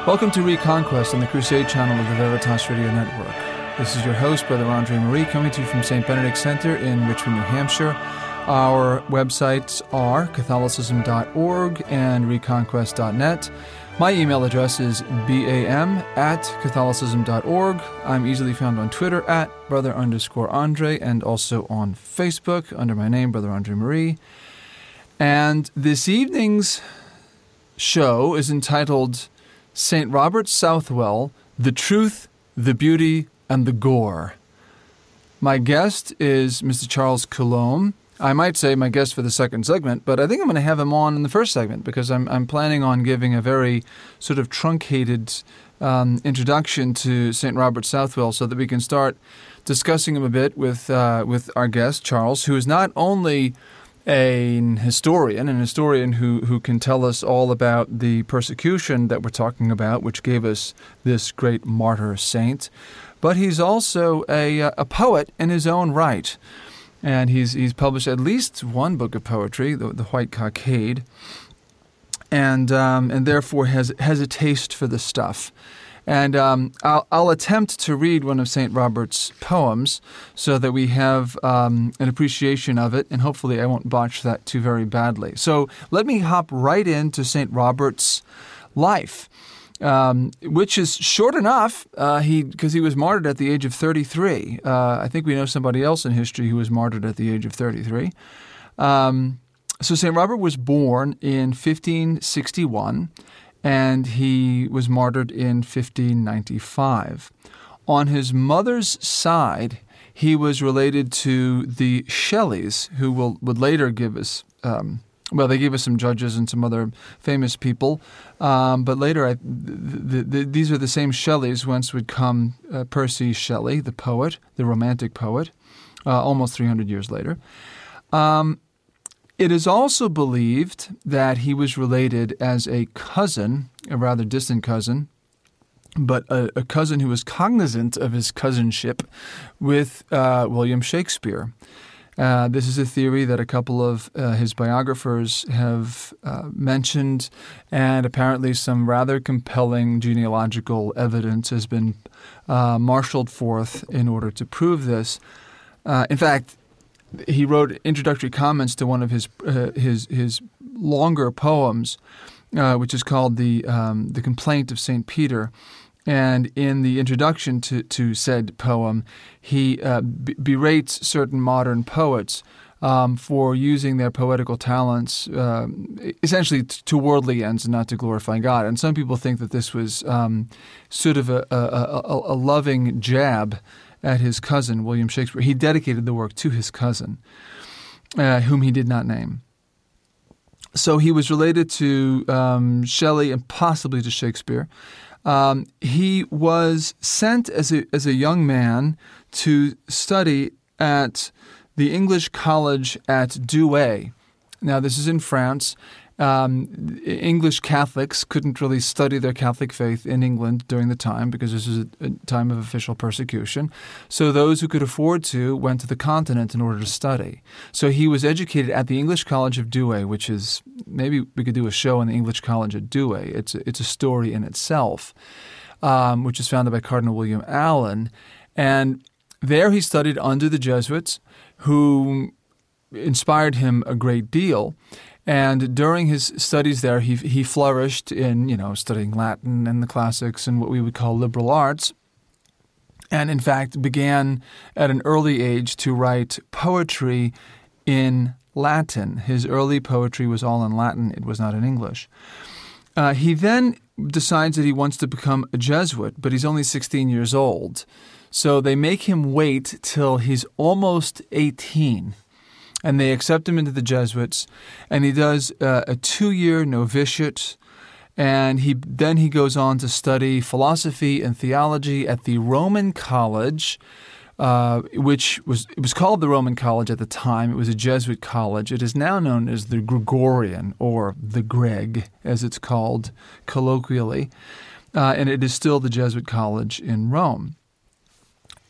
Welcome to Reconquest on the Crusade channel of the Veritas Radio Network. This is your host, Brother Andre Marie, coming to you from St. Benedict Center in Richmond, New Hampshire. Our websites are Catholicism.org and Reconquest.net. My email address is bam@Catholicism.org. I'm easily found on Twitter at Brother_Andre and also on Facebook under my name, Brother Andre Marie. And this evening's show is entitled St. Robert Southwell, The Truth, the Beauty, and the Gore. My guest is Mr. Charles Coulombe. I might say my guest for the second segment, but I think I'm going to have him on in the first segment because I'm planning on giving a very sort of truncated introduction to St. Robert Southwell so that we can start discussing him a bit with our guest, Charles, who is not only an historian who can tell us all about the persecution that we're talking about, which gave us this great martyr saint, but he's also a poet in his own right. And he's published at least one book of poetry, the White Cockade, and therefore has a taste for the stuff. And I'll attempt to read one of St. Robert's poems so that we have an appreciation of it, and hopefully I won't botch that too very badly. So let me hop right into St. Robert's life, which is short enough because he was martyred at the age of 33. I think we know somebody else in history who was martyred at the age of 33. So St. Robert was born in 1561. And he was martyred in 1595. On his mother's side, he was related to the Shelleys, who would later give us, they gave us some judges and some other famous people, but later these are the same Shelleys whence would come Percy Shelley, the poet, the Romantic poet, almost 300 years later. It is also believed that he was related as a cousin, a rather distant cousin, but a cousin who was cognizant of his cousinship with William Shakespeare. This is a theory that a couple of his biographers have mentioned, and apparently some rather compelling genealogical evidence has been marshaled forth in order to prove this. In fact, he wrote introductory comments to one of his longer poems, which is called the Complaint of St. Peter. And in the introduction to said poem, he berates certain modern poets for using their poetical talents essentially to worldly ends and not to glorify God. And some people think that this was sort of a loving jab at his cousin, William Shakespeare. He dedicated the work to his cousin, whom he did not name. So he was related to Shelley and possibly to Shakespeare. He was sent as a young man to study at the English College at Douai. Now, this is in France. English Catholics couldn't really study their Catholic faith in England during the time because this was a time of official persecution. So those who could afford to went to the continent in order to study. So he was educated at the English College of Douai, which is, maybe we could do a show on the English College at Douai. It's a story in itself, which is founded by Cardinal William Allen. And there he studied under the Jesuits, who inspired him a great deal. And during his studies there, he flourished in, studying Latin and the classics and what we would call liberal arts, and in fact began at an early age to write poetry in Latin. His early poetry was all in Latin. It was not in English. He then decides that he wants to become a Jesuit, but he's only 16 years old. So they make him wait till he's almost 18. And they accept him into the Jesuits, and he does a 2-year novitiate, and he goes on to study philosophy and theology at the Roman College, which was called the Roman College at the time. It was a Jesuit college. It is now known as the Gregorian, or the Greg, as it's called colloquially, and it is still the Jesuit college in Rome.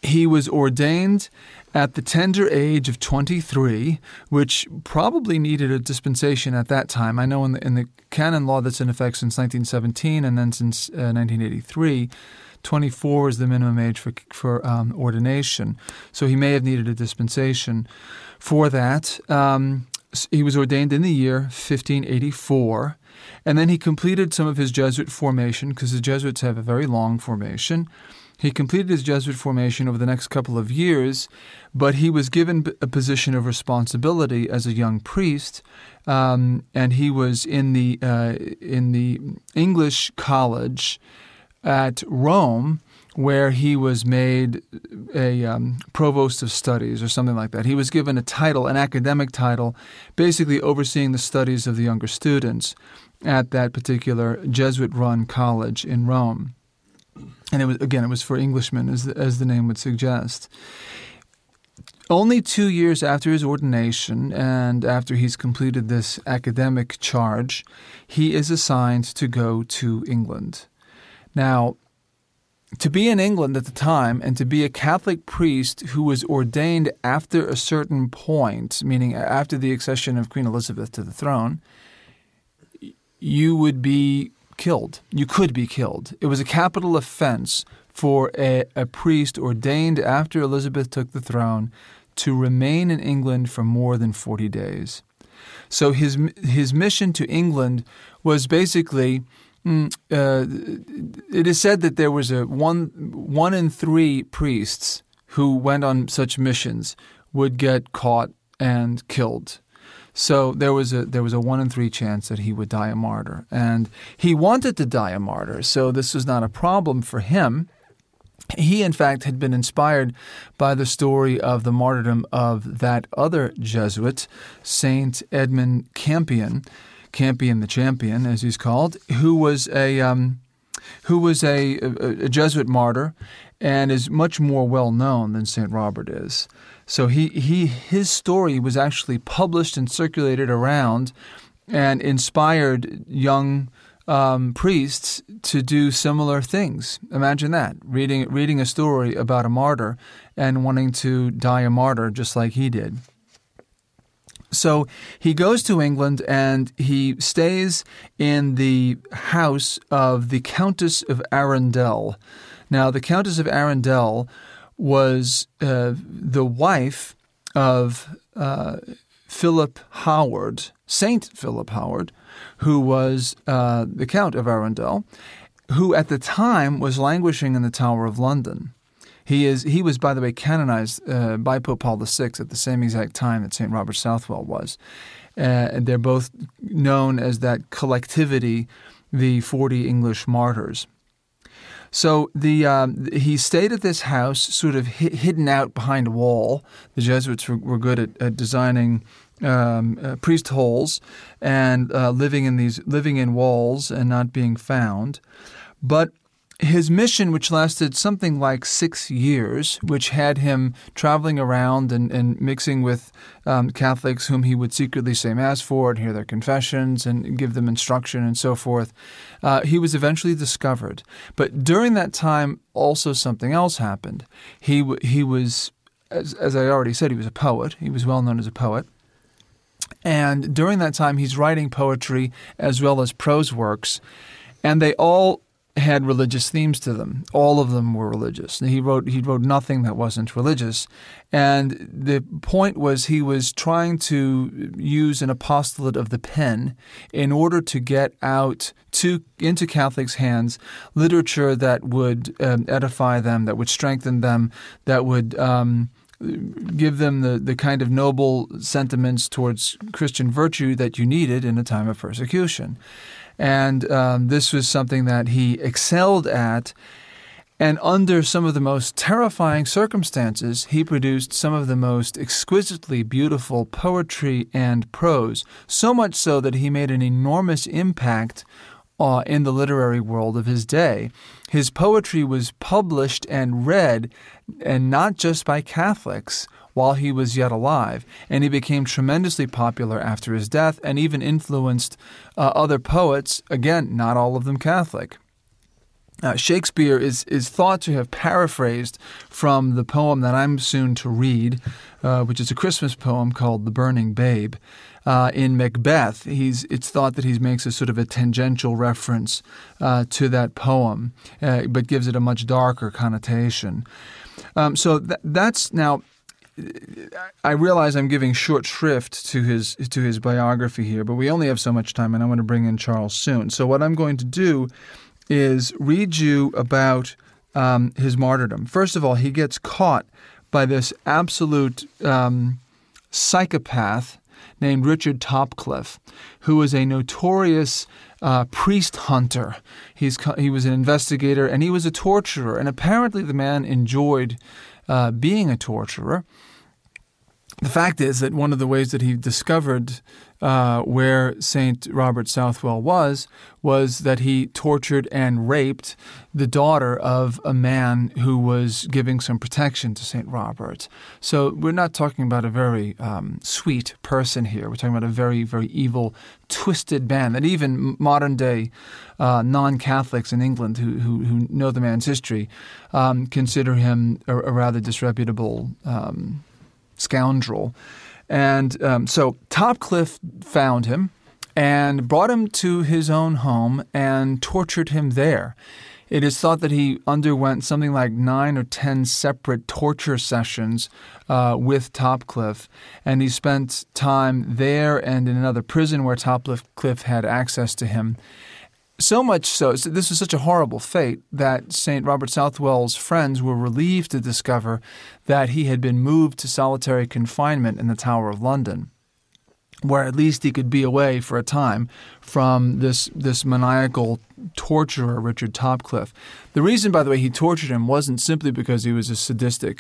He was ordained at the tender age of 23, which probably needed a dispensation at that time. I know in the canon law that's in effect since 1917 and then since 1983, 24 is the minimum age for ordination. So he may have needed a dispensation for that. He was ordained in the year 1584, and then he completed some of his Jesuit formation because the Jesuits have a very long formation. He completed his Jesuit formation over the next couple of years, but he was given a position of responsibility as a young priest, and he was in the English college at Rome, where he was made a provost of studies or something like that. He was given a title, an academic title, basically overseeing the studies of the younger students at that particular Jesuit-run college in Rome. And it was for Englishmen, as the name would suggest. Only 2 years after his ordination and after he's completed this academic charge, he is assigned to go to England. Now, to be in England at the time and to be a Catholic priest who was ordained after a certain point, meaning after the accession of Queen Elizabeth to the throne, you would be killed. You could be killed. It was a capital offense for a priest ordained after Elizabeth took the throne to remain in England for more than 40 days. So his mission to England was basically, it is said that there was one in 3 priests who went on such missions would get caught and killed. So there was a 1 in 3 chance that he would die a martyr. And he wanted to die a martyr, so this was not a problem for him. He, in fact, had been inspired by the story of the martyrdom of that other Jesuit, Saint Edmund Campion the Champion, as he's called, who was a Jesuit martyr and is much more well known than Saint Robert is. So his story was actually published and circulated around and inspired young priests to do similar things. Imagine that, reading a story about a martyr and wanting to die a martyr just like he did. So he goes to England and he stays in the house of the Countess of Arundel. Now, the Countess of Arundel was the wife of Philip Howard, Saint Philip Howard, who was the Count of Arundel, who at the time was languishing in the Tower of London. He was, by the way, canonized by Pope Paul VI at the same exact time that St. Robert Southwell was. And they're both known as that collectivity, the 40 English martyrs. So he stayed at this house, sort of hidden out behind a wall. The Jesuits were good at designing priest holes and living in walls and not being found. But his mission, which lasted something like 6 years, which had him traveling around and mixing with Catholics whom he would secretly say Mass for and hear their confessions and give them instruction and so forth, he was eventually discovered. But during that time, also something else happened. He was, as I already said, he was a poet. He was well known as a poet. And during that time, he's writing poetry as well as prose works, and they all had religious themes to them. All of them were religious. He wrote nothing that wasn't religious. And the point was he was trying to use an apostolate of the pen in order to get out into Catholics' hands literature that would edify them, that would strengthen them, that would give them the kind of noble sentiments towards Christian virtue that you needed in a time of persecution. And this was something that he excelled at. And under some of the most terrifying circumstances, he produced some of the most exquisitely beautiful poetry and prose, so much so that he made an enormous impact in the literary world of his day. His poetry was published and read, and not just by Catholics, while he was yet alive, and he became tremendously popular after his death and even influenced other poets, again, not all of them Catholic. Shakespeare is thought to have paraphrased from the poem that I'm soon to read, which is a Christmas poem called The Burning Babe. In Macbeth, it's thought that he makes a sort of a tangential reference to that poem, but gives it a much darker connotation. So that's now. I realize I'm giving short shrift to his biography here, but we only have so much time, and I want to bring in Charles soon. So what I'm going to do is read you about his martyrdom. First of all, he gets caught by this absolute psychopath named Richard Topcliffe, who was a notorious priest hunter. He was an investigator, and he was a torturer, and apparently the man enjoyed being a torturer. The fact is that one of the ways that he discovered where St. Robert Southwell was that he tortured and raped the daughter of a man who was giving some protection to St. Robert. So we're not talking about a very sweet person here. We're talking about a very, very evil, twisted man that even modern-day non-Catholics in England who know the man's history consider him a rather disreputable scoundrel. And so Topcliffe found him and brought him to his own home and tortured him there. It is thought that he underwent something like 9 or 10 separate torture sessions with Topcliffe, and he spent time there and in another prison where Topcliffe had access to him. So much so this was such a horrible fate that St. Robert Southwell's friends were relieved to discover that he had been moved to solitary confinement in the Tower of London, where at least he could be away for a time from this maniacal torturer, Richard Topcliffe. The reason, by the way, he tortured him wasn't simply because he was a sadistic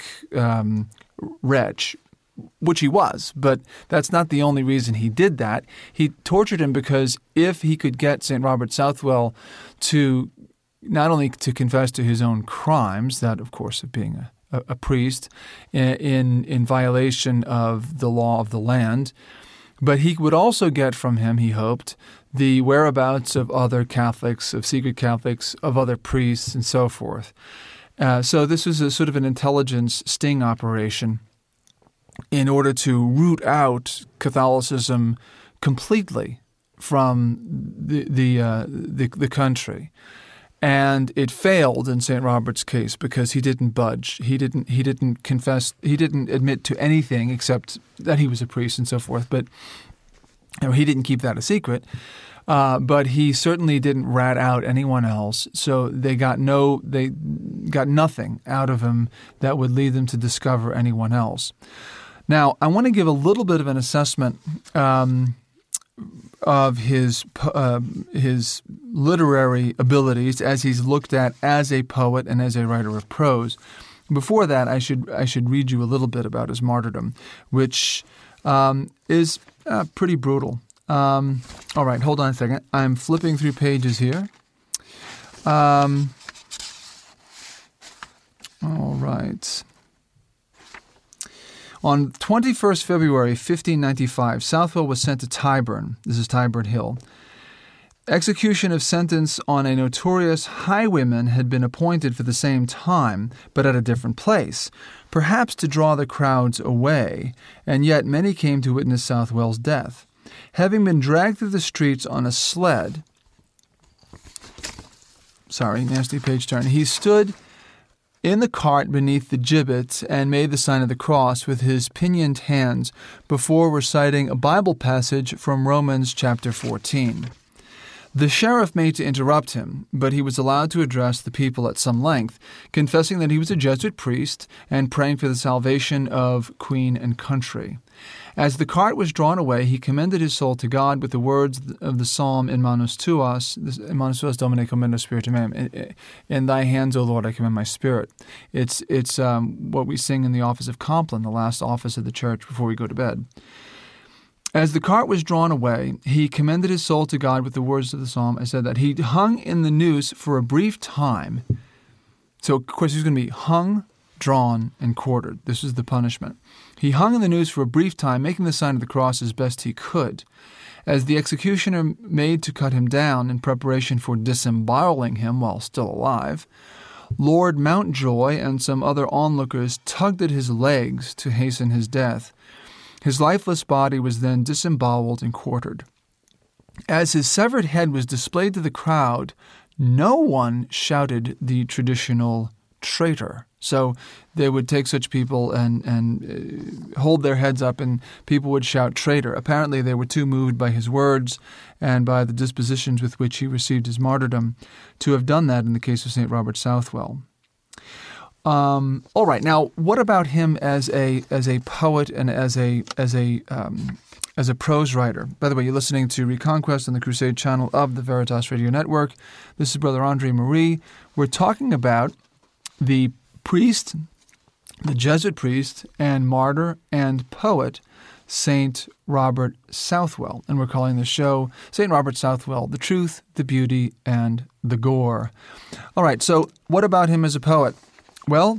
wretch, which he was, but that's not the only reason he did that. He tortured him because if he could get St. Robert Southwell to not only to confess to his own crimes, that of course of being a priest in violation of the law of the land, but he would also get from him, he hoped, the whereabouts of other Catholics, of secret Catholics, of other priests, and so forth. So this was a sort of an intelligence sting operation in order to root out Catholicism completely from the country. And it failed in St. Robert's case because he didn't budge. He didn't confess. He didn't admit to anything except that he was a priest and so forth. But he didn't keep that a secret. But he certainly didn't rat out anyone else. So they got nothing out of him that would lead them to discover anyone else. Now, I want to give a little bit of an assessment of his literary abilities as he's looked at as a poet and as a writer of prose. Before that, I should read you a little bit about his martyrdom, which is pretty brutal. All right, hold on a second. I'm flipping through pages here. All right. On 21st February 1595, Southwell was sent to Tyburn. This is Tyburn Hill. Execution of sentence on a notorious highwayman had been appointed for the same time, but at a different place, perhaps to draw the crowds away, and yet many came to witness Southwell's death. Having been dragged through the streets on a sled, nasty page turn, he stood in the cart beneath the gibbet and made the sign of the cross with his pinioned hands before reciting a Bible passage from Romans chapter 14. The sheriff made to interrupt him, but he was allowed to address the people at some length, confessing that he was a Jesuit priest and praying for the salvation of Queen and country. As the cart was drawn away, he commended his soul to God with the words of the psalm, In manus tuas Domine commendo spiritum meum. In thy hands, O Lord, I commend my spirit. It's what we sing in the office of Compline, the last office of the church before we go to bed. As the cart was drawn away, he commended his soul to God with the words of the psalm. I said that he hung in the noose for a brief time. So, of course, he was going to be hung, drawn and quartered. This was the punishment. He hung in the noose for a brief time, making the sign of the cross as best he could. As the executioner made to cut him down in preparation for disemboweling him while still alive, Lord Mountjoy and some other onlookers tugged at his legs to hasten his death. His lifeless body was then disemboweled and quartered. As his severed head was displayed to the crowd, no one shouted the traditional traitor. So they would take such people and hold their heads up, and people would shout traitor. Apparently they were too moved by his words and by the dispositions with which he received his martyrdom to have done that in the case of St. Robert Southwell. All right. Now, what about him as a poet and as a prose writer? By the way, you're listening to Reconquest on the Crusade channel of the Veritas Radio Network. This is Brother Andre Marie. We're talking about the priest, the Jesuit priest and martyr and poet, St. Robert Southwell. And we're calling the show St. Robert Southwell, The Truth, the Beauty, and the Gore. All right. So what about him as a poet? Well,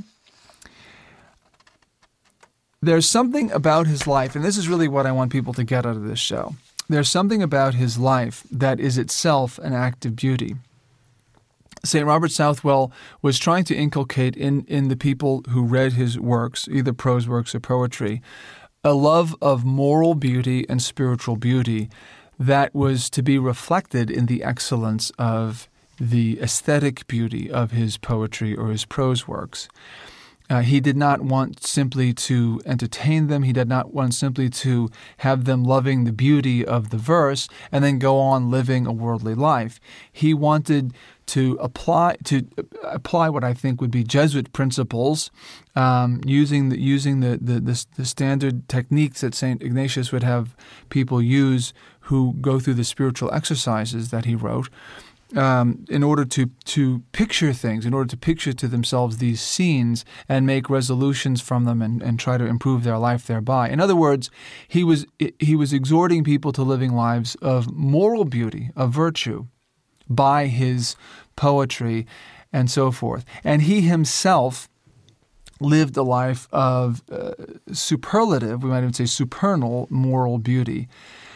there's something about his life, and this is really what I want people to get out of this show. There's something about his life that is itself an act of beauty. St. Robert Southwell was trying to inculcate in the people who read his works, either prose works or poetry, a love of moral beauty and spiritual beauty that was to be reflected in the excellence of the aesthetic beauty of his poetry or his prose works. He did not want simply to entertain them. He did not want simply to have them loving the beauty of the verse and then go on living a worldly life. He wanted to apply what I think would be Jesuit principles, using the standard techniques that St. Ignatius would have people use who go through the spiritual exercises that he wrote, in order to picture things, in order to picture to themselves these scenes and make resolutions from them and try to improve their life thereby. In other words, he was exhorting people to living lives of moral beauty, of virtue, by his poetry and so forth. And he himself lived a life of superlative, we might even say supernal, moral beauty.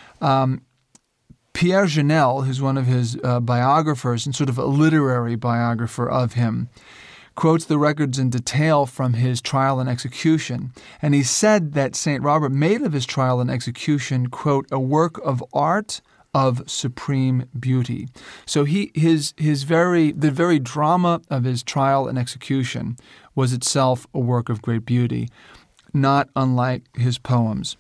Pierre Janel, who's one of his biographers and sort of a literary biographer of him, quotes the records in detail from his trial and execution. And he said that St. Robert made of his trial and execution, quote, a work of art of supreme beauty. So the very drama of his trial and execution was itself a work of great beauty, not unlike his poems.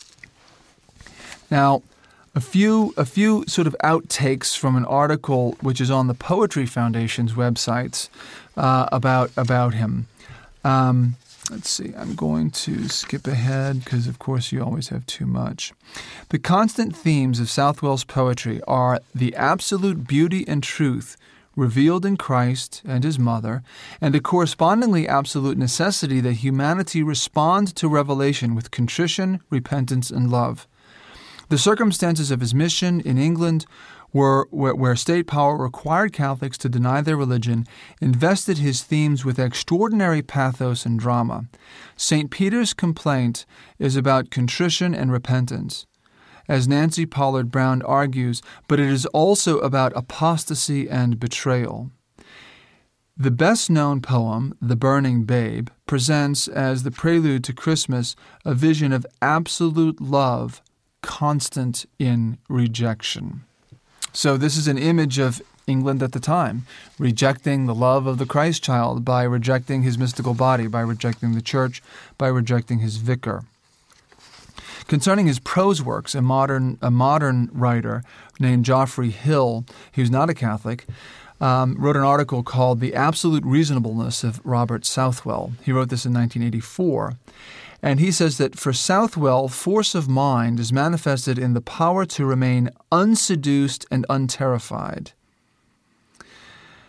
Now, a few sort of outtakes from an article which is on the Poetry Foundation's websites about him. Let's see. I'm going to skip ahead because, of course, you always have too much. The constant themes of Southwell's poetry are the absolute beauty and truth revealed in Christ and his mother, and a correspondingly absolute necessity that humanity respond to revelation with contrition, repentance, and love. The circumstances of his mission in England where state power required Catholics to deny their religion, invested his themes with extraordinary pathos and drama. St. Peter's complaint is about contrition and repentance, as Nancy Pollard Brown argues, but it is also about apostasy and betrayal. The best-known poem, The Burning Babe, presents, as the prelude to Christmas, a vision of absolute love, constant in rejection. So this is an image of England at the time, rejecting the love of the Christ child by rejecting his mystical body, by rejecting the church, by rejecting his vicar. Concerning his prose works, a modern writer named Geoffrey Hill, who's not a Catholic, wrote an article called The Absolute Reasonableness of Robert Southwell. He wrote this in 1984. And he says that for Southwell, force of mind is manifested in the power to remain unseduced and unterrified.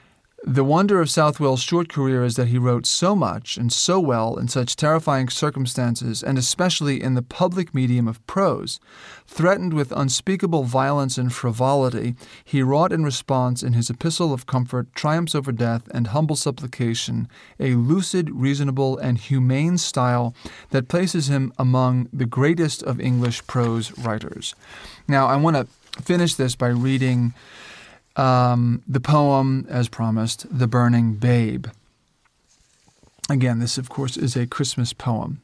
The wonder of Southwell's short career is that he wrote so much and so well in such terrifying circumstances, and especially in the public medium of prose. Threatened with unspeakable violence and frivolity, he wrought in response in his Epistle of Comfort, Triumphs over Death, and Humble Supplication, a lucid, reasonable, and humane style that places him among the greatest of English prose writers. Now, I want to finish this by reading the poem, as promised, The Burning Babe. Again, this, of course, is a Christmas poem.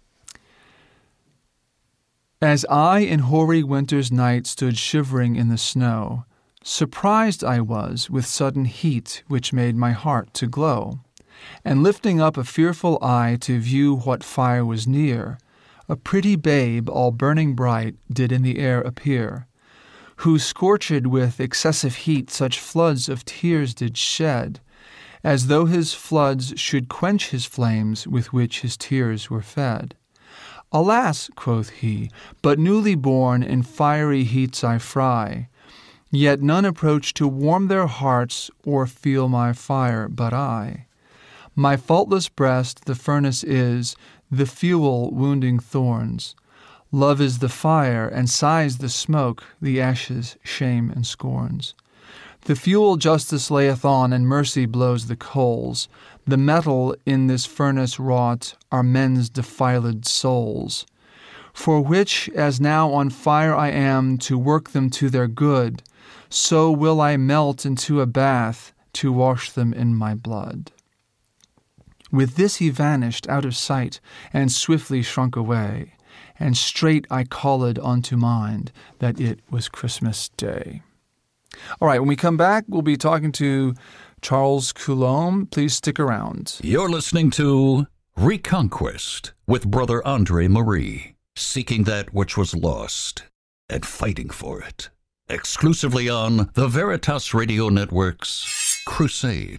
As I in hoary winter's night stood shivering in the snow, surprised I was with sudden heat which made my heart to glow, and lifting up a fearful eye to view what fire was near, a pretty babe all burning bright did in the air appear, who scorched with excessive heat such floods of tears did shed, as though his floods should quench his flames with which his tears were fed. Alas, quoth he, but newly born in fiery heats I fry, yet none approach to warm their hearts or feel my fire but I. My faultless breast the furnace is, the fuel wounding thorns. Love is the fire, and sighs the smoke, the ashes shame and scorns. The fuel justice layeth on, and mercy blows the coals. The metal in this furnace wrought are men's defiled souls. For which, as now on fire I am, to work them to their good, so will I melt into a bath, to wash them in my blood. With this he vanished out of sight, and swiftly shrunk away. And straight I called unto mind that it was Christmas Day. All right, when we come back, we'll be talking to Charles Coulombe. Please stick around. You're listening to Reconquest with Brother Andre Marie, seeking that which was lost and fighting for it. Exclusively on the Veritas Radio Network's Crusade.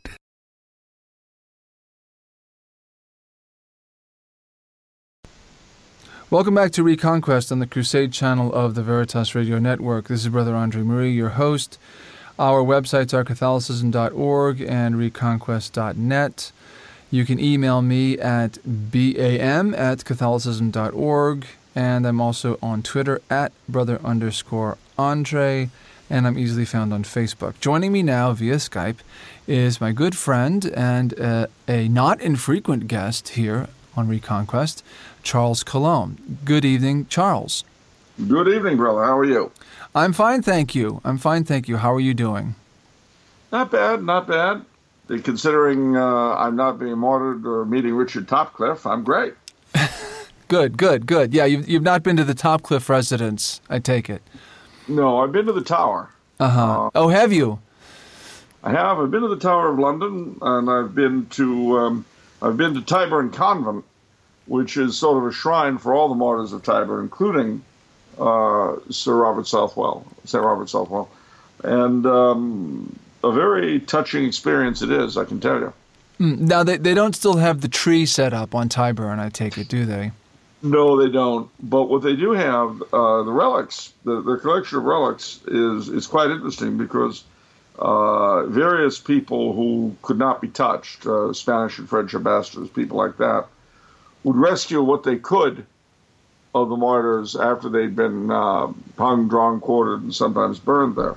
Welcome back to Reconquest on the Crusade channel of the Veritas Radio Network. This is Brother Andre Marie, your host. Our websites are Catholicism.org and Reconquest.net. You can email me at bam@Catholicism.org, and I'm also on Twitter at Brother_Andre, and I'm easily found on Facebook. Joining me now via Skype is my good friend and a not infrequent guest here on Reconquest, Charles Coulombe. Good evening, Charles. Good evening, brother. How are you? I'm fine, thank you. How are you doing? Not bad, not bad. Considering I'm not being martyred or meeting Richard Topcliffe, I'm great. Good. Yeah, you've not been to the Topcliffe residence, I take it. No, I've been to the Tower. Oh, have you? I have. I've been to the Tower of London, and I've been to Tyburn Convent, which is sort of a shrine for all the martyrs of Tyburn, including St. Robert Southwell, and a very touching experience it is, I can tell you. Now, they don't still have the tree set up on Tyburn, I take it, do they? No, they don't. But what they do have, the relics, the collection of relics is quite interesting because various people who could not be touched, Spanish and French ambassadors, people like that, would rescue what they could of the martyrs after they'd been hung, drawn, quartered, and sometimes burned there.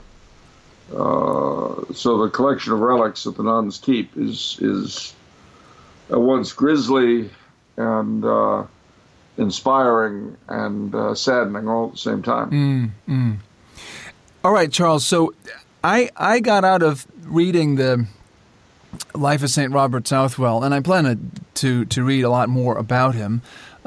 So the collection of relics that the nuns keep is at once grisly and inspiring and saddening all at the same time. All right, Charles. So I got out of reading the Life of St. Robert Southwell, and I plan to read a lot more about him.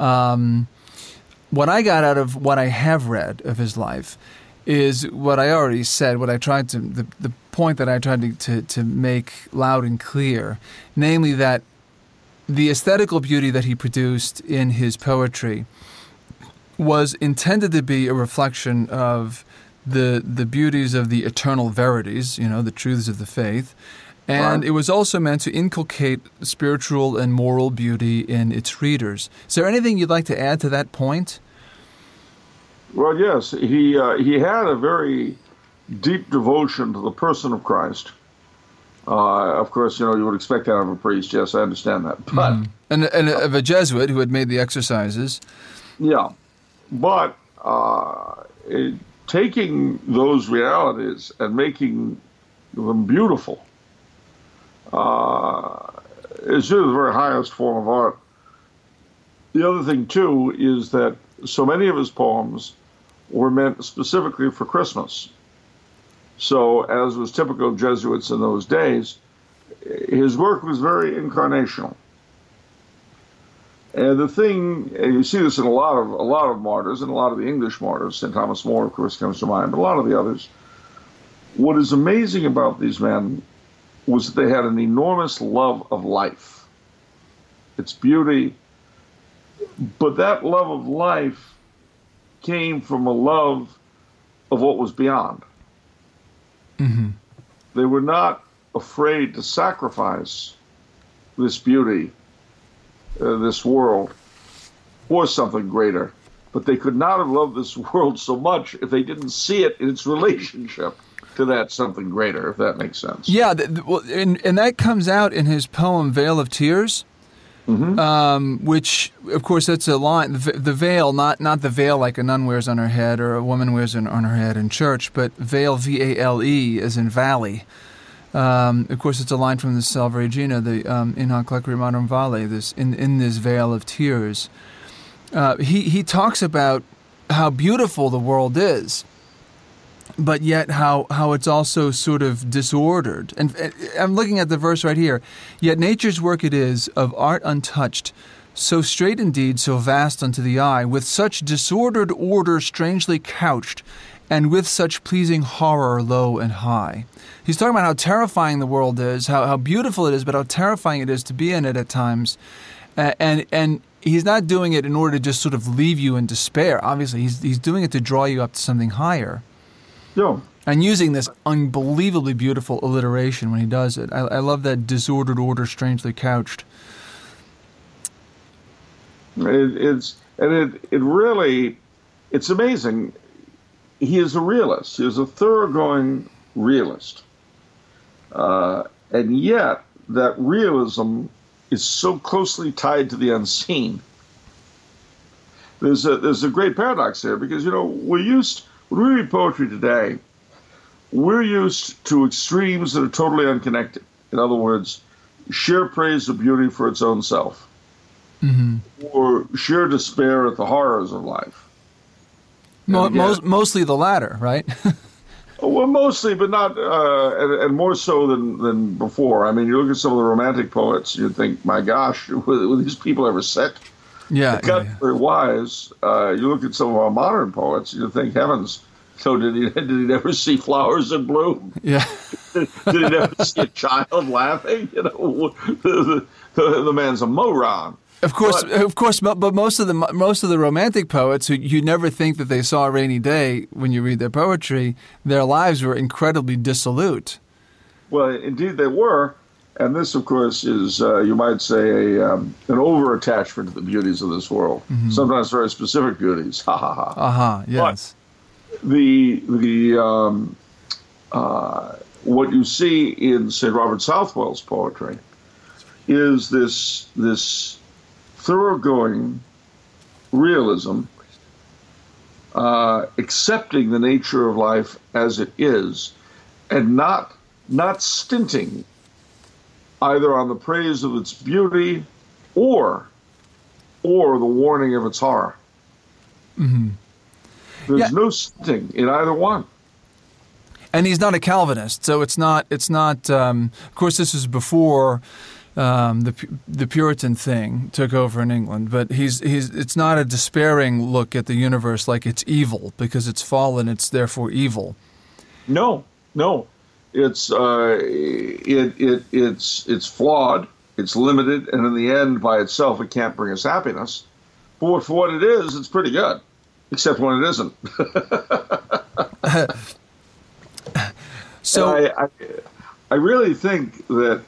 What I got out of what I have read of his life is what I already said, what I tried to, the point that I tried to make loud and clear, namely that the aesthetical beauty that he produced in his poetry was intended to be a reflection of the beauties of the eternal verities, the truths of the faith. And it was also meant to inculcate spiritual and moral beauty in its readers. Is there anything you'd like to add to that point? Well, yes. He had a very deep devotion to the person of Christ. Of course, you would expect that of a priest. Yes, I understand that. But and of a Jesuit who had made the exercises. yeah, but taking those realities and making them beautiful is really the very highest form of art. The other thing, too, is that so many of his poems were meant specifically for Christmas. So, as was typical of Jesuits in those days, his work was very incarnational. And the thing, and you see this in a lot of martyrs, and a lot of the English martyrs, St. Thomas More, of course, comes to mind, but a lot of the others. What is amazing about these men was that they had an enormous love of life, its beauty, but that love of life came from a love of what was beyond. Mm-hmm. They were not afraid to sacrifice this beauty, this world, for something greater. But they could not have loved this world so much if they didn't see it in its relationship to that something greater, if that makes sense. Yeah, and that comes out in his poem Vale of Tears. Mm-hmm. Which, of course, that's a line. The veil, not the veil like a nun wears on her head or a woman wears on her head in church, but veil, V-A-L-E, as in valley. Of course, it's a line from the Salve Regina, the In hoc lacrimarum vale, this in this veil of tears. He talks about how beautiful the world is, but yet how it's also sort of disordered. And I'm looking at the verse right here. Yet nature's work it is, of art untouched, so straight indeed, so vast unto the eye, with such disordered order strangely couched, and with such pleasing horror low and high. He's talking about how terrifying the world is, how beautiful it is, but how terrifying it is to be in it at times. And he's not doing it in order to just sort of leave you in despair. Obviously, he's doing it to draw you up to something higher. Yeah. And using this unbelievably beautiful alliteration when he does it. I love that disordered order strangely couched. It's amazing. He is a realist. He is a thoroughgoing realist. And yet, that realism is so closely tied to the unseen. There's a great paradox there because, when we read poetry today, we're used to extremes that are totally unconnected. In other words, sheer praise of beauty for its own self, mm-hmm. or sheer despair at the horrors of life. Mostly the latter, right? Well, mostly, but not, and more so than before. I mean, you look at some of the Romantic poets, you think, my gosh, were these people ever sick? Yeah. They got very wise. You look at some of our modern poets, you think, heavens, so did he never see flowers in bloom? Yeah. Did he never see a child laughing? The man's a moron. Of course, but most of the Romantic poets who you never think that they saw a rainy day when you read their poetry, their lives were incredibly dissolute. Well, indeed they were, and this, of course, is you might say an over-attachment to the beauties of this world. Mm-hmm. Sometimes very specific beauties. Ha ha ha. Yes. But what you see in St. Robert Southwell's poetry is this thoroughgoing realism, accepting the nature of life as it is, and not stinting either on the praise of its beauty or the warning of its horror. Mm-hmm. There's no stinting in either one. And he's not a Calvinist, so it's not. Of course, this is before the Puritan thing took over in England, but it's not a despairing look at the universe like it's evil because it's fallen. It's therefore evil. No, it's flawed. It's limited, and in the end, by itself, it can't bring us happiness. But for what it is, it's pretty good, except when it isn't. So I really think that.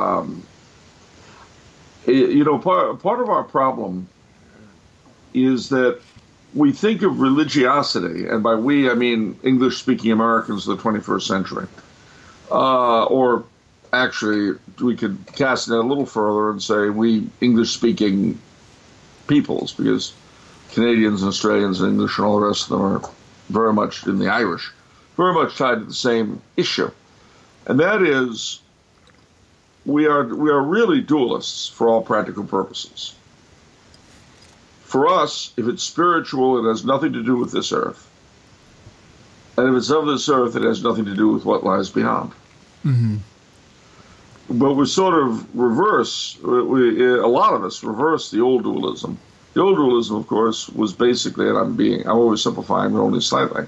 Part of our problem is that we think of religiosity, and by we I mean English-speaking Americans of the 21st century, or actually, we could cast it a little further and say we English-speaking peoples, because Canadians and Australians and English and all the rest of them are very much, in the Irish, very much tied to the same issue. And that is, we are really dualists for all practical purposes. For us, if it's spiritual, it has nothing to do with this earth. And if it's of this earth, it has nothing to do with what lies beyond. Mm-hmm. But we sort of reverse, a lot of us reverse the old dualism. The old dualism, of course, was basically, and I'm always simplifying, but only slightly,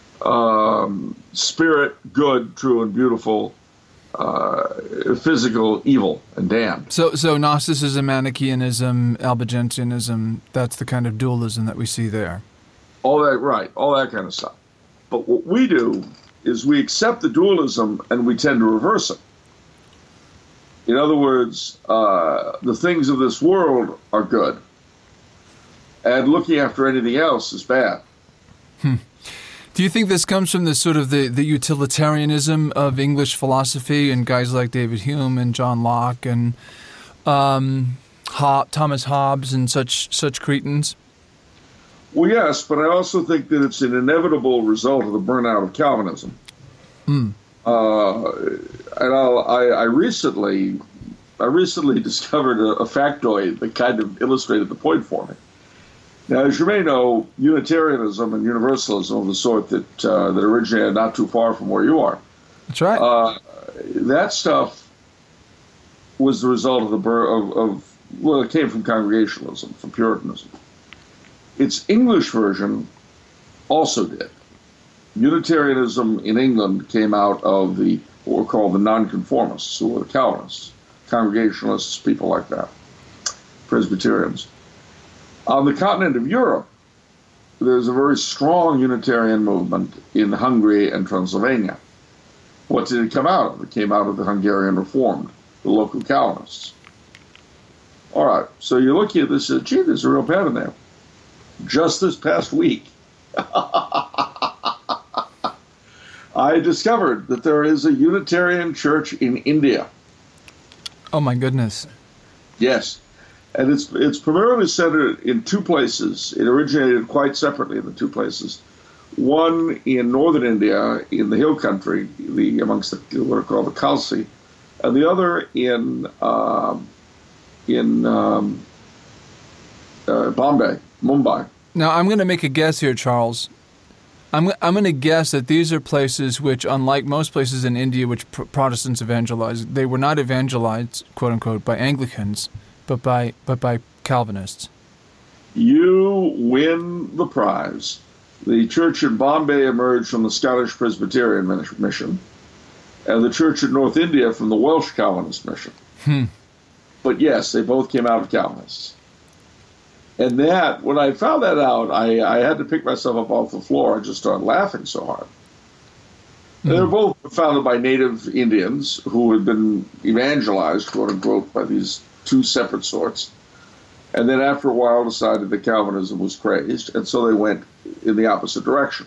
spirit, good, true, and beautiful, physical, evil, and damned. So Gnosticism, Manichaeanism, Albigensianism, that's the kind of dualism that we see there. All that, right, all that kind of stuff. But what we do is we accept the dualism and we tend to reverse it. In other words, the things of this world are good, and looking after anything else is bad. Do you think this comes from the sort of the utilitarianism of English philosophy and guys like David Hume and John Locke and Thomas Hobbes and such cretins? Well, yes, but I also think that it's an inevitable result of the burnout of Calvinism. And I recently discovered a factoid that kind of illustrated the point for me. Now, as you may know, Unitarianism and Universalism of the sort that originated not too far from where you are. That's right. That stuff was the result of well, it came from Congregationalism, from Puritanism. Its English version also did. Unitarianism in England came out of what were called the Nonconformists, who were the Calvinists, Congregationalists, people like that, Presbyterians. On the continent of Europe, there's a very strong Unitarian movement in Hungary and Transylvania. What did it come out of? It came out of the Hungarian Reformed, the local Calvinists. All right, so you're looking at this and gee, there's a real pattern there. Just this past week, I discovered that there is a Unitarian church in India. Oh my goodness. Yes. And it's primarily centered in two places. It originated quite separately in the two places. One in northern India, in the hill country, amongst what are called the Khalsi, and the other in Bombay, Mumbai. Now, I'm going to make a guess here, Charles. I'm going to guess that these are places which, unlike most places in India which Protestants evangelized, they were not evangelized, quote unquote, by Anglicans, but by Calvinists. You win the prize. The church in Bombay emerged from the Scottish Presbyterian mission, and the church in North India from the Welsh Calvinist mission. But yes, they both came out of Calvinists. And that, when I found that out, I had to pick myself up off the floor. I just started laughing so hard. And they were both founded by native Indians who had been evangelized, quote unquote, by these two separate sorts. And then after a while decided that Calvinism was crazed, and so they went in the opposite direction.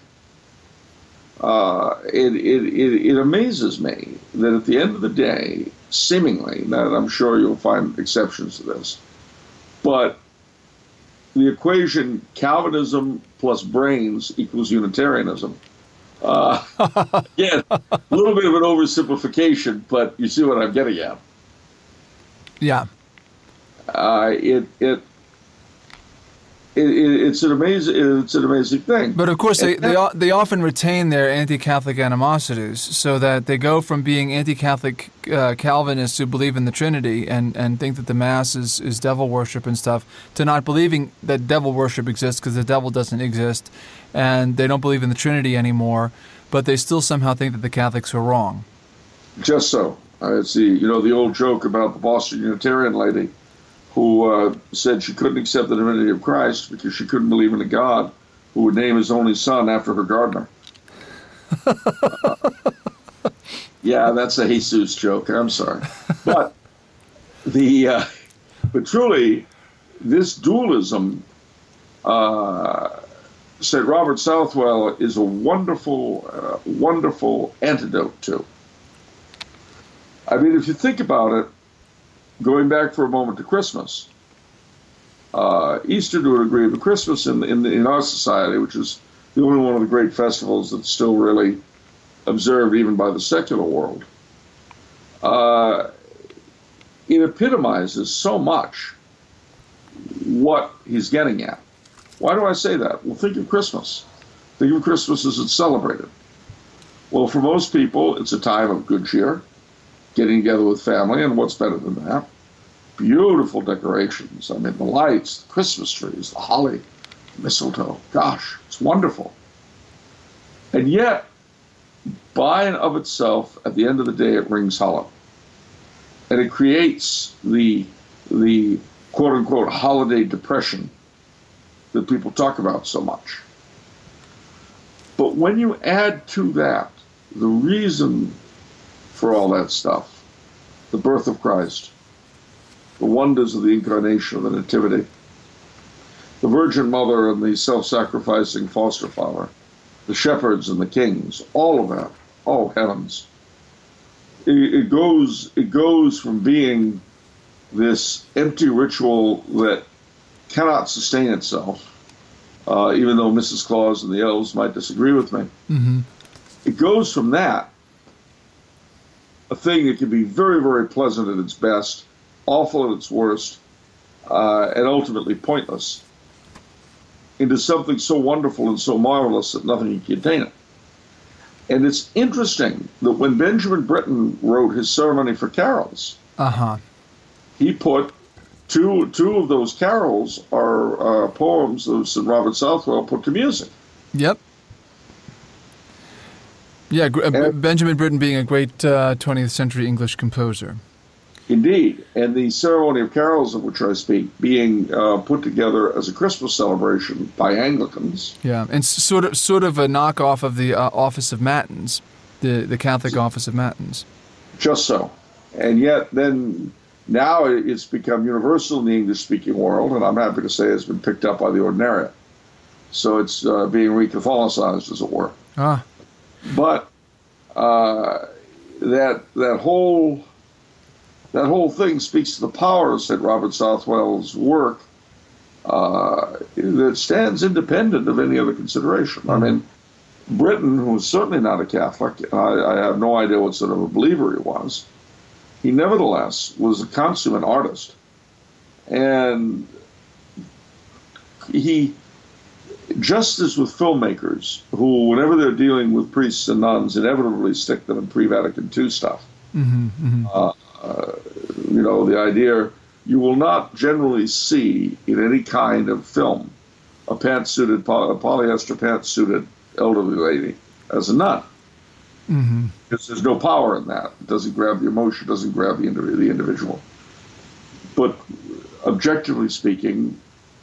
It amazes me that at the end of the day, seemingly, now I'm sure you'll find exceptions to this, but the equation Calvinism plus brains equals Unitarianism. Again, a little bit of an oversimplification, but you see what I'm getting at. Yeah. It's an amazing thing. But of course, they often retain their anti-Catholic animosities, so that they go from being anti-Catholic Calvinists who believe in the Trinity and think that the Mass is devil worship and stuff, to not believing that devil worship exists because the devil doesn't exist, and they don't believe in the Trinity anymore, but they still somehow think that the Catholics are wrong. Just so. It's the old joke about the Boston Unitarian lady who said she couldn't accept the divinity of Christ because she couldn't believe in a God who would name his only son after her gardener. Yeah, that's a Jesus joke. I'm sorry. But but truly, this dualism, St. Robert Southwell is a wonderful, wonderful antidote to. I mean, if you think about it, going back for a moment to Christmas, Easter to a degree, but Christmas in our society, which is the only one of the great festivals that's still really observed even by the secular world, it epitomizes so much what he's getting at. Why do I say that? Well, think of Christmas. Think of Christmas as it's celebrated. Well, for most people, it's a time of good cheer, getting together with family, and what's better than that? Beautiful decorations. I mean, the lights, the Christmas trees, the holly, mistletoe. Gosh, it's wonderful. And yet, by and of itself, at the end of the day, it rings hollow. And it creates the quote-unquote holiday depression that people talk about so much. But when you add to that the reason for all that stuff, the birth of Christ, the wonders of the incarnation of the Nativity, the Virgin Mother and the self-sacrificing foster father, the shepherds and the kings, all of that, oh heavens. It goes from being this empty ritual that cannot sustain itself, even though Mrs. Claus and the elves might disagree with me. Mm-hmm. It goes from that, a thing that can be very, very pleasant at its best, awful at its worst, and ultimately pointless, into something so wonderful and so marvelous that nothing can contain it. And it's interesting that when Benjamin Britten wrote his Ceremony for Carols, he put two of those carols are poems of St. Robert Southwell put to music. Yep. Yeah, Benjamin Britten being a great 20th century English composer. Indeed. And the Ceremony of Carols, of which I speak, being put together as a Christmas celebration by Anglicans. Yeah, and sort of a knockoff of the Office of Matins, the Catholic Office of Matins. Just so. And yet then now it's become universal in the English-speaking world, and I'm happy to say it's been picked up by the Ordinariate. So it's being re-Catholicized, as it were. Ah. But that whole thing speaks to the power of St. Robert Southwell's work that stands independent of any other consideration. I mean, Britten, who was certainly not a Catholic, I have no idea what sort of a believer he was, he nevertheless was a consummate artist. And he, just as with filmmakers, who, whenever they're dealing with priests and nuns, inevitably stick them in pre-Vatican II stuff. Mm-hmm, mm-hmm. The idea, you will not generally see in any kind of film a polyester pantsuited elderly lady as a nun. Mm-hmm. Because there's no power in that. It doesn't grab the emotion, doesn't grab the individual. But objectively speaking,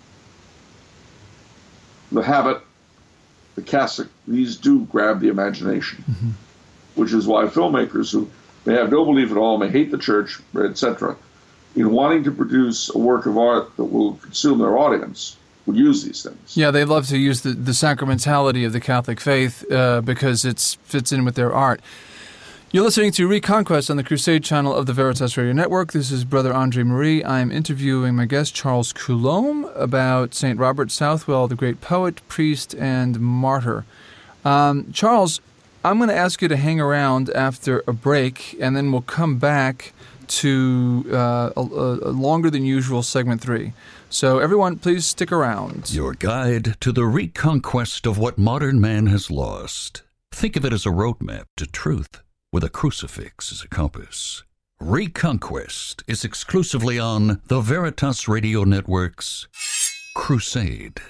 the habit, the cassock, these do grab the imagination, mm-hmm. which is why filmmakers who may have no belief at all, may hate the church, etc., in wanting to produce a work of art that will consume their audience, would use these things. Yeah, they love to use the sacramentality of the Catholic faith because it fits in with their art. You're listening to Reconquest on the Crusade channel of the Veritas Radio Network. This is Brother Andre Marie. I'm interviewing my guest, Charles Coulombe, about St. Robert Southwell, the great poet, priest, and martyr. Charles, I'm going to ask you to hang around after a break, and then we'll come back to a longer than usual segment 3. So everyone, please stick around. Your guide to the reconquest of what modern man has lost. Think of it as a roadmap to truth, with a crucifix as a compass. Reconquest is exclusively on the Veritas Radio Network's Crusade.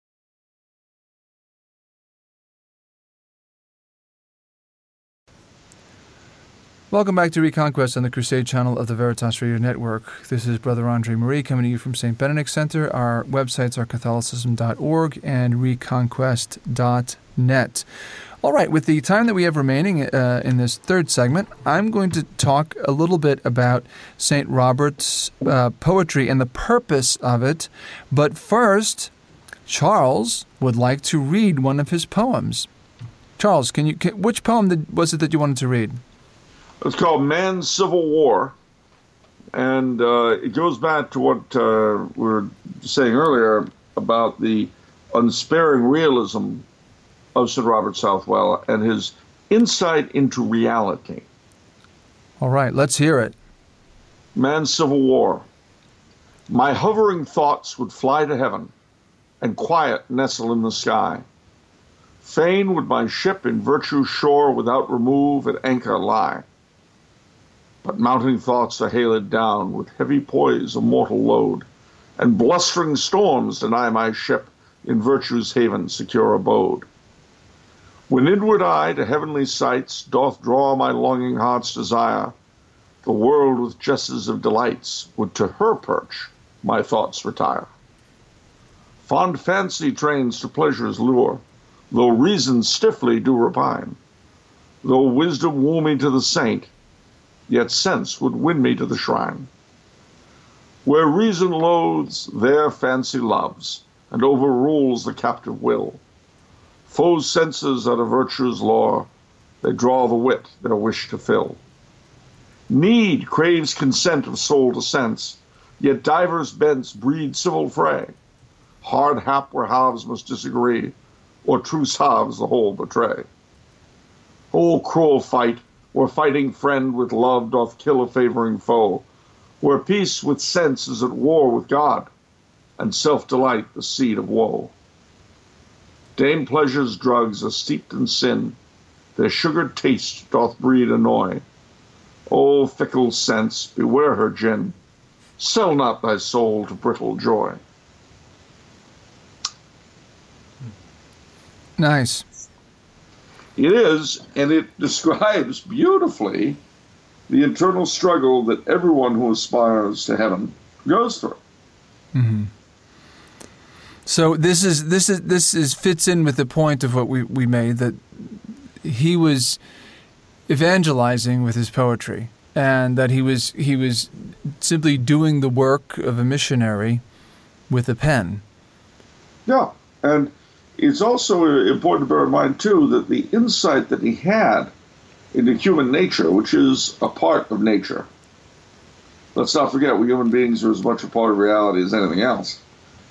Welcome back to Reconquest on the Crusade channel of the Veritas Radio Network. This is Brother Andre Marie coming to you from St. Benedict Center. Our websites are Catholicism.org and Reconquest.net. All right, with the time that we have remaining in this third segment, I'm going to talk a little bit about St. Robert's poetry and the purpose of it. But first, Charles would like to read one of his poems. Charles, which poem was it that you wanted to read? It's called Man's Civil War, and it goes back to what we were saying earlier about the unsparing realism of Sir Robert Southwell and his insight into reality. All right, let's hear it. Man's Civil War. My hovering thoughts would fly to heaven, and quiet nestle in the sky. Fain would my ship in virtue's shore without remove at anchor lie. But mounting thoughts are haled down with heavy poise a mortal load, and blustering storms deny my ship in virtue's haven secure abode. When inward eye to heavenly sights doth draw my longing heart's desire, the world with jesses of delights would to her perch my thoughts retire. Fond fancy trains to pleasure's lure, though reason stiffly do repine. Though wisdom woo me to the saint, yet sense would win me to the shrine. Where reason loathes, there fancy loves, and overrules the captive will. Foes' senses out of virtue's lore, they draw the wit their wish to fill. Need craves consent of soul to sense, yet divers bents breed civil fray. Hard hap where halves must disagree, or truce halves the whole betray. O cruel fight, where fighting friend with love doth kill a favoring foe, where peace with sense is at war with God, and self-delight the seed of woe. Dame Pleasure's drugs are steeped in sin, their sugared taste doth breed annoy. O fickle sense, beware her gin, sell not thy soul to brittle joy. Nice. It is, and it describes beautifully the internal struggle that everyone who aspires to heaven goes through. Mm-hmm. So this fits in with the point of what we made, that he was evangelizing with his poetry, and that he was simply doing the work of a missionary with a pen. Yeah, and it's also important to bear in mind, too, that the insight that he had into human nature, which is a part of nature. Let's not forget, we human beings are as much a part of reality as anything else.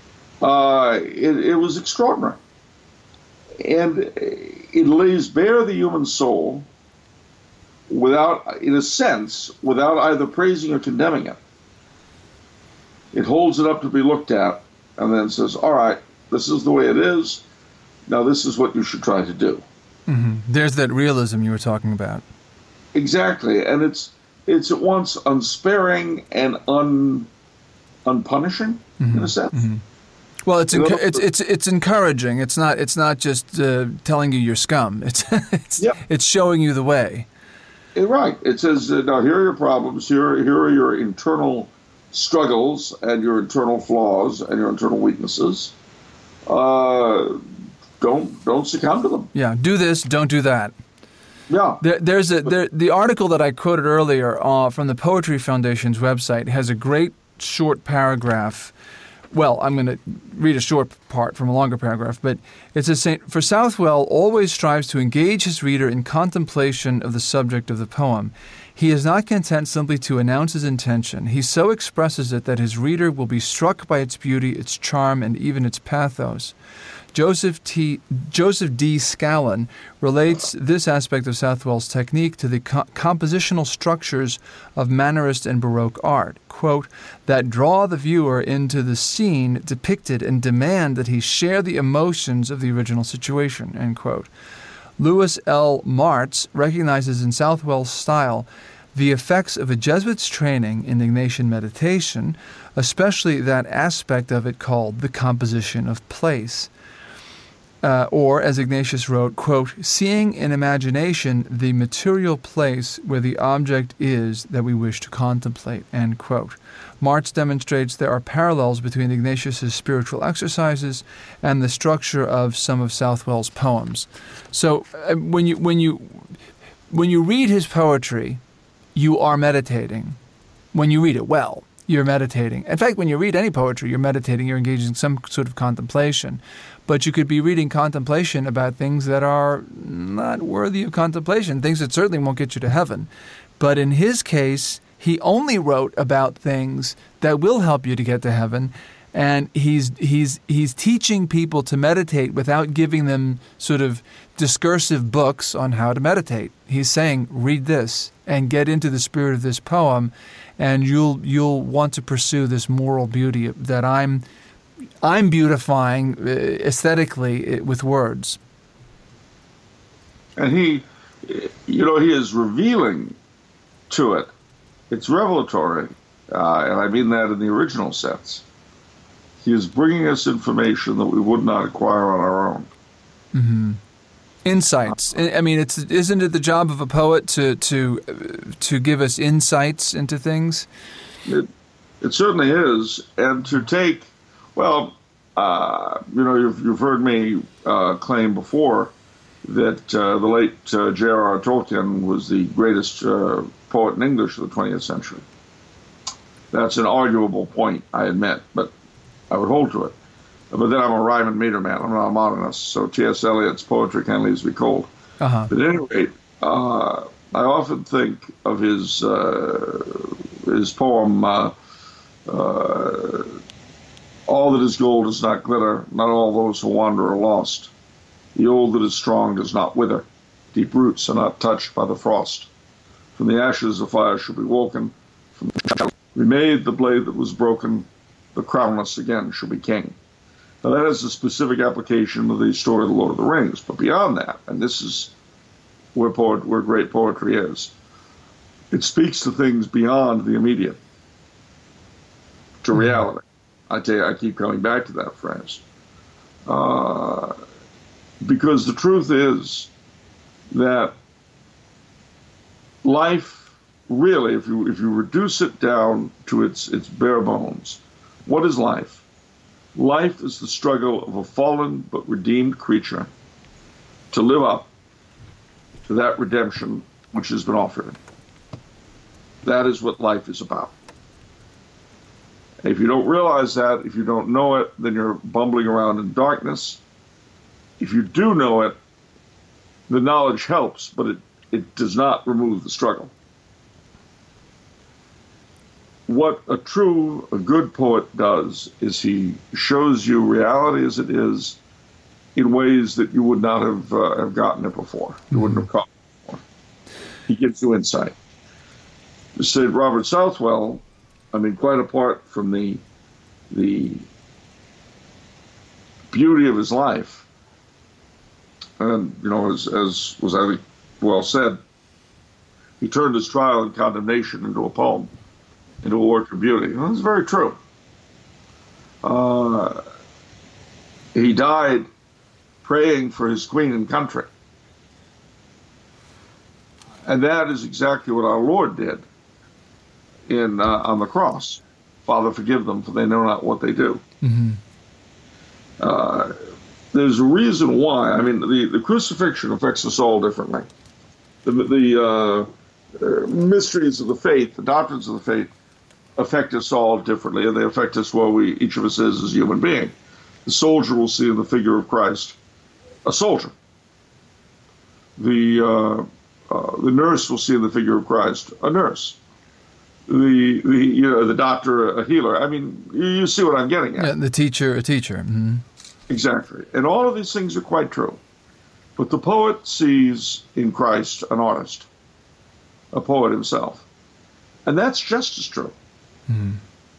It was extraordinary. And it lays bare the human soul without, in a sense, without either praising or condemning it. It holds it up to be looked at and then says, all right, this is the way it is. Now this is what you should try to do. Mm-hmm. There's that realism you were talking about. Exactly. And it's at once unsparing and unpunishing, in a sense. Mm-hmm. Well, it's encouraging. It's not just telling you you're scum. It's showing you the way. Right. It says, now here are your problems. Here are your internal struggles and your internal flaws and your internal weaknesses. Don't succumb to them. Yeah. Do this. Don't do that. Yeah. The article that I quoted earlier from the Poetry Foundation's website has a great short paragraph. Well, I'm going to read a short part from a longer paragraph, but it says, for Southwell always strives to engage his reader in contemplation of the subject of the poem. He is not content simply to announce his intention. He so expresses it that his reader will be struck by its beauty, its charm, and even its pathos. Joseph D. Scallon relates this aspect of Southwell's technique to the compositional structures of Mannerist and Baroque art, quote, that draw the viewer into the scene depicted and demand that he share the emotions of the original situation, end quote. Louis L. Martz recognizes in Southwell's style the effects of a Jesuit's training in Ignatian meditation, especially that aspect of it called the composition of place. Or, as Ignatius wrote, quote, seeing in imagination the material place where the object is that we wish to contemplate, end quote. Martz demonstrates there are parallels between Ignatius's spiritual exercises and the structure of some of Southwell's poems. So when you read his poetry, you are meditating. When you read it well, you're meditating. In fact, when you read any poetry, you're meditating, you're engaging in some sort of contemplation. But you could be reading contemplation about things that are not worthy of contemplation, things that certainly won't get you to heaven. But in his case, he only wrote about things that will help you to get to heaven. And he's teaching people to meditate without giving them sort of discursive books on how to meditate. He's saying, read this and get into the spirit of this poem, and you'll want to pursue this moral beauty that I'm beautifying aesthetically with words. And he is revealing to it. It's revelatory, and I mean that in the original sense. He is bringing us information that we would not acquire on our own. Mm-hmm. Insights. I mean, isn't it the job of a poet to give us insights into things? It certainly is, and to take. Well, you've heard me claim before that the late J.R.R. Tolkien was the greatest poet in English of the 20th century. That's an arguable point, I admit, but I would hold to it. But then I'm a rhyme and meter man. I'm not a modernist, so T.S. Eliot's poetry kind of leaves me cold. Uh-huh. But at any rate, I often think of his poem, all that is gold does not glitter, not all those who wander are lost. The old that is strong does not wither, deep roots are not touched by the frost. From the ashes the fire shall be woken, from the shadow remade the blade that was broken, the crownless again shall be king. Now that is a specific application of the story of the Lord of the Rings, but beyond that, and this is where great poetry is, it speaks to things beyond the immediate, to reality. I tell you, I keep coming back to that phrase. Because the truth is that life, really, if you reduce it down to its bare bones, what is life? Life is the struggle of a fallen but redeemed creature to live up to that redemption which has been offered. That is what life is about. If you don't realize that, if you don't know it, then you're bumbling around in darkness. If you do know it, the knowledge helps, but it does not remove the struggle. What a good poet does is he shows you reality as it is in ways that you would not have gotten it before. You wouldn't have caught it before. He gives you insight. St. Robert Southwell, I mean, quite apart from the beauty of his life, and, as was I think well said, he turned his trial and condemnation into a poem, into a work of beauty. Well, that's very true. He died praying for his queen and country. And that is exactly what our Lord did on the cross. Father, forgive them, for they know not what they do. Mm-hmm. There's a reason why. I mean, the crucifixion affects us all differently. The mysteries of the faith, the doctrines of the faith, affect us all differently, and they affect us where each of us is as a human being. The soldier will see in the figure of Christ a soldier. The nurse will see in the figure of Christ a nurse. The doctor a healer. I mean, you see what I'm getting at. Yeah, the teacher a teacher. Mm-hmm. Exactly. And all of these things are quite true. But the poet sees in Christ an artist, a poet himself. And that's just as true. Mm-hmm.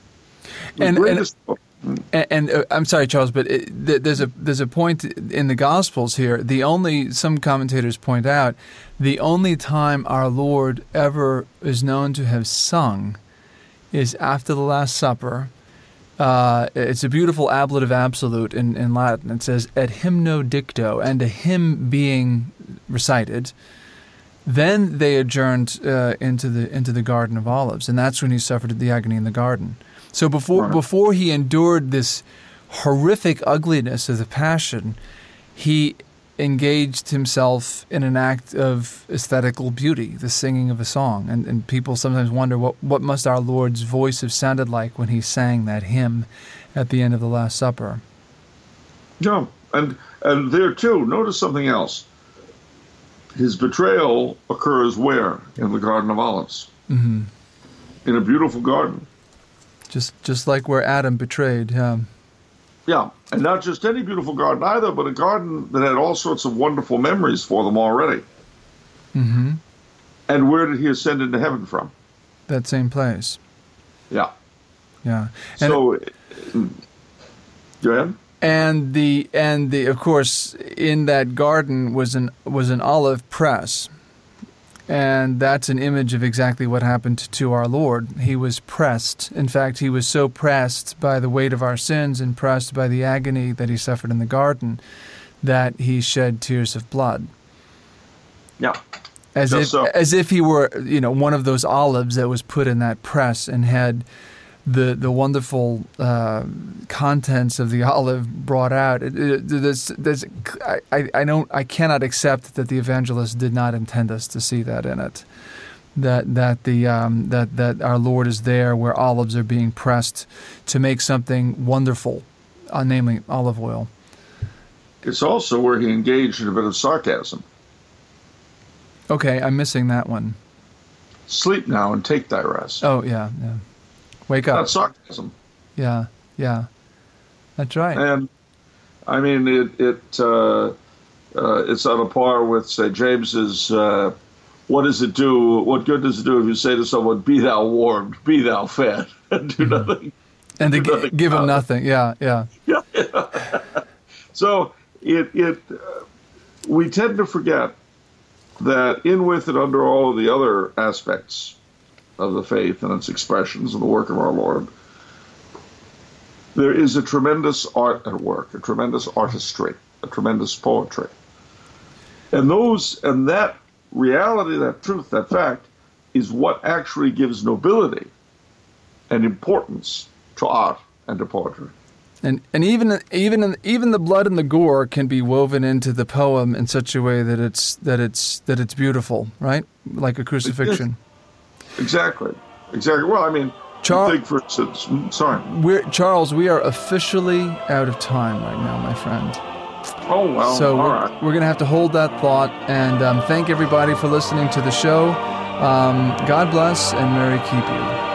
And I'm sorry, Charles, but there's a point in the Gospels here. Some commentators point out, the only time our Lord ever is known to have sung is after the Last Supper. It's a beautiful ablative absolute in Latin. It says, et hymno dicto, and a hymn being recited. Then they adjourned into the Garden of Olives, and that's when he suffered the agony in the garden. So before he endured this horrific ugliness of the Passion, he engaged himself in an act of aesthetical beauty, the singing of a song. And people sometimes wonder what must our Lord's voice have sounded like when he sang that hymn at the end of the Last Supper. Yeah, and there too, notice something else. his betrayal occurs where? In the Garden of Olives. Mm-hmm. In a beautiful garden. Just like where Adam betrayed. Yeah, and not just any beautiful garden either, but a garden that had all sorts of wonderful memories for them already. Mm-hmm. And where did he ascend into heaven from? That same place. Yeah. Yeah. And so, go ahead. And the of course in that garden was an olive press, and that's an image of exactly what happened to our Lord. He was pressed. In fact, he was so pressed by the weight of our sins and pressed by the agony that he suffered in the garden that he shed tears of blood. Yeah. As if he were, one of those olives that was put in that press and had the wonderful contents of the olive brought out. I cannot accept that the evangelist did not intend us to see that in it. That our Lord is there where olives are being pressed to make something wonderful, namely olive oil. It's also where he engaged in a bit of sarcasm. Okay, I'm missing that one. Sleep now and take thy rest. Oh, yeah. Wake up. That's sarcasm. Yeah. That's right. And, I mean, it's on a par with, say, James's, what does it do, what good does it do if you say to someone, be thou warmed, be thou fed, and do nothing. And to give him nothing, yeah. Yeah. So, we tend to forget that in with and under all of the other aspects of the faith and its expressions and the work of our Lord, there is a tremendous art at work, a tremendous artistry, a tremendous poetry. And that reality, that truth, that fact, is what actually gives nobility and importance to art and to poetry. And even the blood and the gore can be woven into the poem in such a way that it's beautiful, right? Like a crucifixion. Exactly. Well, I mean, think for instance. Sorry, Charles. We are officially out of time right now, my friend. Oh well. So right. We're going to have to hold that thought and thank everybody for listening to the show. God bless and Mary keep you.